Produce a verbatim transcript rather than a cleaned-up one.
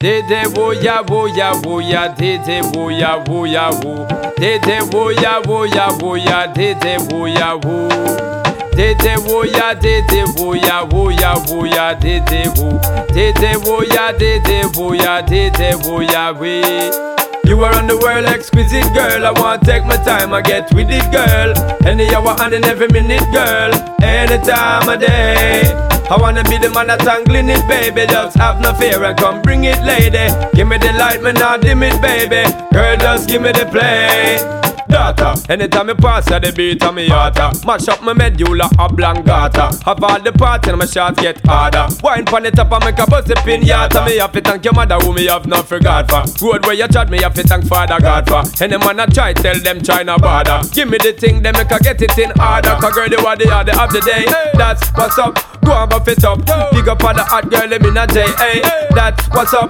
Dede woya woya woya, dede woya woya wo. Dede woya woya woya, dede woya wo. Dede woya, dede woya woya woya, dede wo. Dede woya, dede woya, dede woya we. You are on the world exquisite girl. I want to take my time, I get with it girl. Any hour and in every minute girl. Any time of day. I wanna be the man that's angling it, baby. Just have no fear and come bring it, lady. Give me the light, man, not dim it, baby. Girl, just give me the play. Daughter, anytime I pass at the beat of me yata, mash up my medulla oblongata. Have all the parts and my shots get harder. Wine pon the top and make a bust the pinata. Me have to thank your mother who me have not forgot for. Road where you chat me have to thank Father God for. Any man I try tell them try no bother. Give me the thing, them make I get it in order. Cause girl, you are the order of the day. That's what's up. Go and buff it up. Big up on the hot girl, let me not say, hey. That's what's up.